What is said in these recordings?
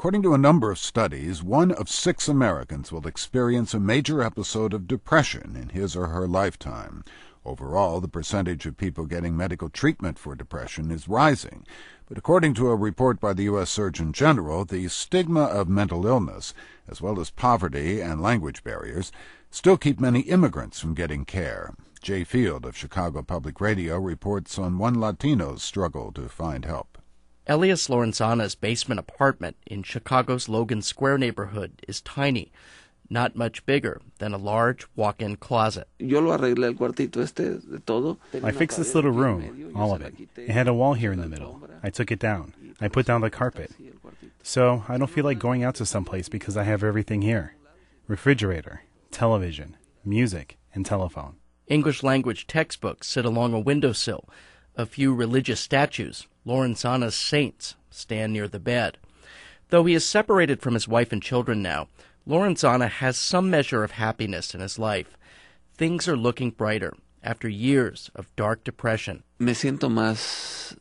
According to a number of studies, 1 of 6 Americans will experience a major episode of depression in his or her lifetime. Overall, the percentage of people getting medical treatment for depression is rising. But according to a report by the U.S. Surgeon General, the stigma of mental illness, as well as poverty and language barriers, still keep many immigrants from getting care. Jay Field of Chicago Public Radio reports on one Latino's struggle to find help. Elias Lorenzana's basement apartment in Chicago's Logan Square neighborhood is tiny, not much bigger than a large walk-in closet. I fixed this little room, all of it. It had a wall here in the middle. I took it down. I put down the carpet. So I don't feel like going out to someplace because I have everything here. Refrigerator, television, music, and telephone. English language textbooks sit along a windowsill. A few religious statues, Lorenzana's saints, stand near the bed. Though he is separated from his wife and children now, Lorenzana has some measure of happiness in his life. Things are looking brighter after years of dark depression. Me siento más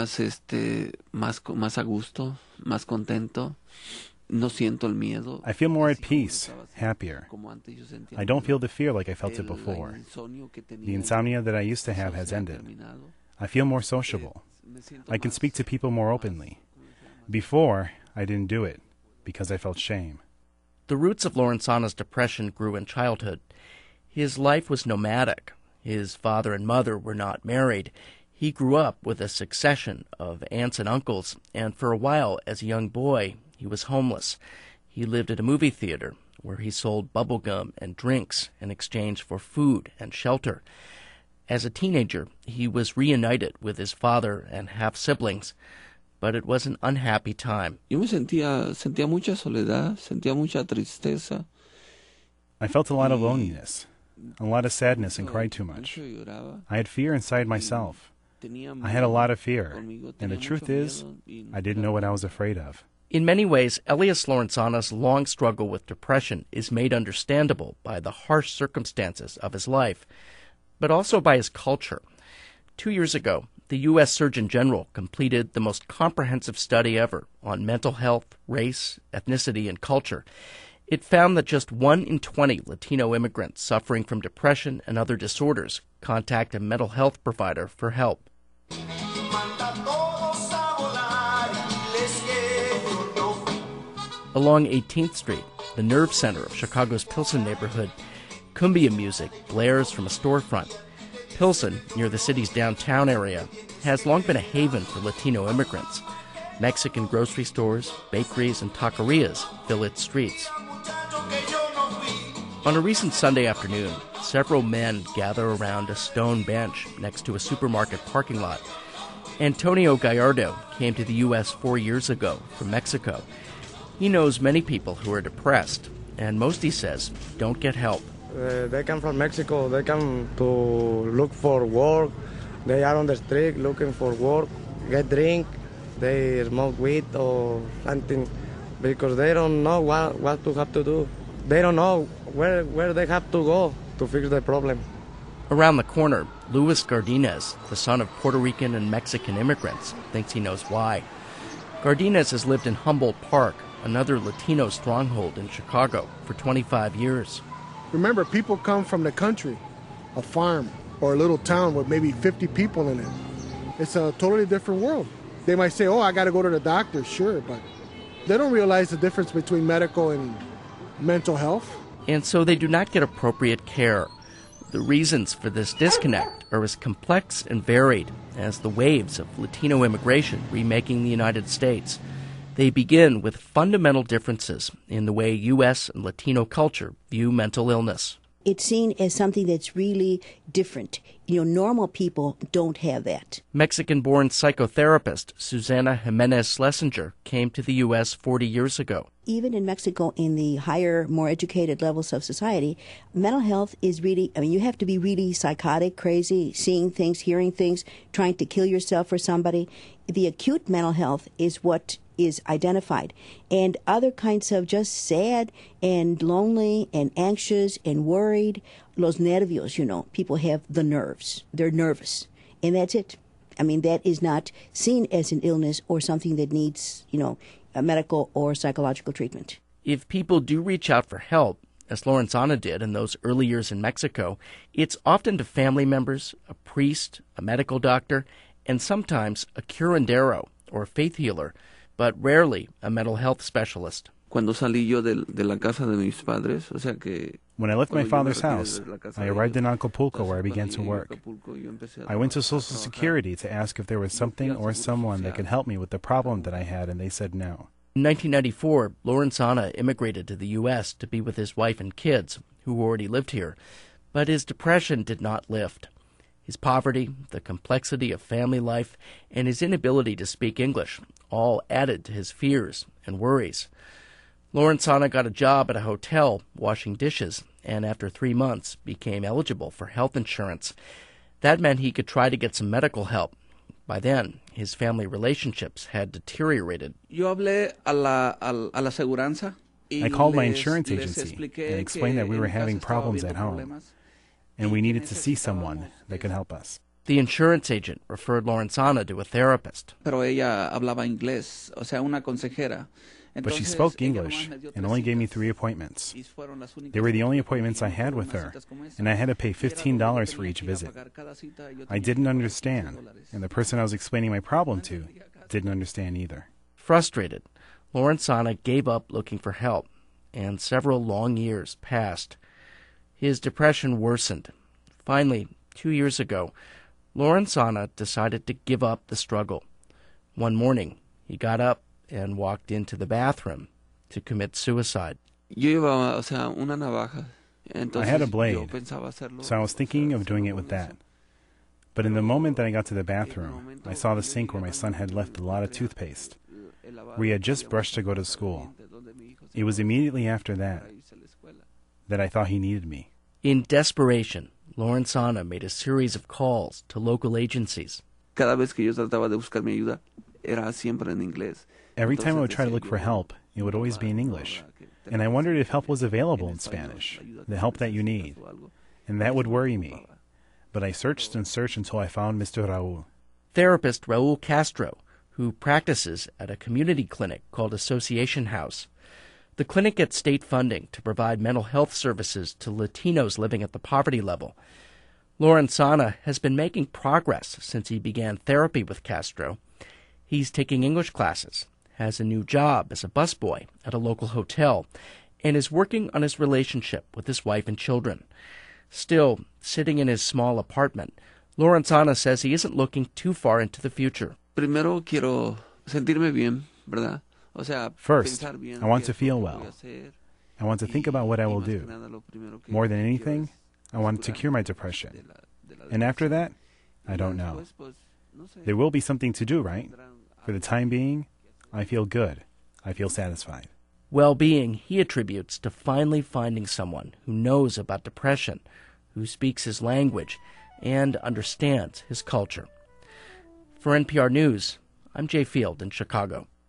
a gusto, más contento. No siento el miedo. I feel more at peace, happier. I don't feel the fear like I felt it before. The insomnia that I used to have has ended. I feel more sociable. I can speak to people more openly. Before, I didn't do it because I felt shame. The roots of Lorenzana's depression grew in childhood. His life was nomadic. His father and mother were not married. He grew up with a succession of aunts and uncles, and for a while, as a young boy, he was homeless. He lived at a movie theater where he sold bubblegum and drinks in exchange for food and shelter. As a teenager, he was reunited with his father and half-siblings, but it was an unhappy time. Yo me sentía mucha soledad, sentía mucha tristeza. I felt a lot of loneliness, a lot of sadness, and cried too much. I had fear inside myself. I had a lot of fear, and the truth is, I didn't know what I was afraid of. In many ways, Elias Lorenzana's long struggle with depression is made understandable by the harsh circumstances of his life, but also by his culture. 2 years ago, the U.S. Surgeon General completed the most comprehensive study ever on mental health, race, ethnicity, and culture. It found that just 1 in 20 Latino immigrants suffering from depression and other disorders contact a mental health provider for help. Along 18th Street, the nerve center of Chicago's Pilsen neighborhood, cumbia music blares from a storefront. Pilsen, near the city's downtown area, has long been a haven for Latino immigrants. Mexican grocery stores, bakeries, and taquerias fill its streets. On a recent Sunday afternoon, several men gather around a stone bench next to a supermarket parking lot. Antonio Gallardo came to the U.S. 4 years ago from Mexico. He knows many people who are depressed, and most, he says, don't get help. They come from Mexico. They come to look for work. They are on the street looking for work, get drink. They smoke weed or something because they don't know what to have to do. They don't know where they have to go to fix the problem. Around the corner, Luis Gardinez, the son of Puerto Rican and Mexican immigrants, thinks he knows why. Gardinez has lived in Humboldt Park, another Latino stronghold in Chicago, for 25 years. Remember, people come from the country, a farm, or a little town with maybe 50 people in it. It's a totally different world. They might say, oh, I got to go to the doctor, sure, but they don't realize the difference between medical and mental health. And so they do not get appropriate care. The reasons for this disconnect are as complex and varied as the waves of Latino immigration remaking the United States. They begin with fundamental differences in the way U.S. and Latino culture view mental illness. It's seen as something that's really different. Normal people don't have that. Mexican-born psychotherapist Susana Jimenez Schlesinger came to the U.S. 40 years ago. Even in Mexico, in the higher, more educated levels of society, mental health is really, you have to be really psychotic, crazy, seeing things, hearing things, trying to kill yourself for somebody. The acute mental health is what is identified. And other kinds of just sad and lonely and anxious and worried, los nervios, people have the nerves. They're nervous. And that's it. That is not seen as an illness or something that needs, medical or psychological treatment. If people do reach out for help, as Lorenzana did in those early years in Mexico, it's often to family members, a priest, a medical doctor, and sometimes a curandero, or faith healer, but rarely a mental health specialist. Cuando salí yo de la casa de mis padres, o sea que when I left my father's house, I arrived in Acapulco where I began to work. I went to Social Security to ask if there was something or someone that could help me with the problem that I had, and they said no. In 1994, Lorenzana immigrated to the U.S. to be with his wife and kids, who already lived here, but his depression did not lift. His poverty, the complexity of family life, and his inability to speak English all added to his fears and worries. Lorenzana got a job at a hotel washing dishes, and after 3 months became eligible for health insurance. That meant he could try to get some medical help. By then, his family relationships had deteriorated. Yo hablé a la aseguranza. I called my insurance agency and explained that we were having problems at home, and we needed to see someone that could help us. The insurance agent referred Lorenzana to a therapist. Pero ella hablaba inglés, o sea, una consejera. But she spoke English and only gave me 3 appointments. They were the only appointments I had with her, and I had to pay $15 for each visit. I didn't understand, and the person I was explaining my problem to didn't understand either. Frustrated, Lorenzana gave up looking for help, and several long years passed. His depression worsened. Finally, 2 years ago, Lorenzana decided to give up the struggle. One morning, he got up and walked into the bathroom to commit suicide. Yo llevaba, o sea, una navaja. I had a blade, so I was thinking of doing it with that. But in the moment that I got to the bathroom, I saw the sink where my son had left a lot of toothpaste, where he had just brushed to go to school. It was immediately after that I thought he needed me. In desperation, Lorenzana made a series of calls to local agencies. Cada vez que yo trataba de buscar mi ayuda, era siempre en inglés. Every time I would try to look for help, it would always be in English. And I wondered if help was available in Spanish, the help that you need. And that would worry me. But I searched and searched until I found Mr. Raul. Therapist Raul Castro, who practices at a community clinic called Association House. The clinic gets state funding to provide mental health services to Latinos living at the poverty level. Lorenzana has been making progress since he began therapy with Castro. He's taking English classes, has a new job as a busboy at a local hotel, and is working on his relationship with his wife and children. Still, sitting in his small apartment, Lorenzana says he isn't looking too far into the future. Primero quiero sentirme bien, ¿verdad? O sea, first, I want to feel well. I want to think about what I will do. More than anything, I want to cure my depression. And after that, I don't know. There will be something to do, right? For the time being, I feel good. I feel satisfied. Well-being he attributes to finally finding someone who knows about depression, who speaks his language, and understands his culture. For NPR News, I'm Jay Field in Chicago.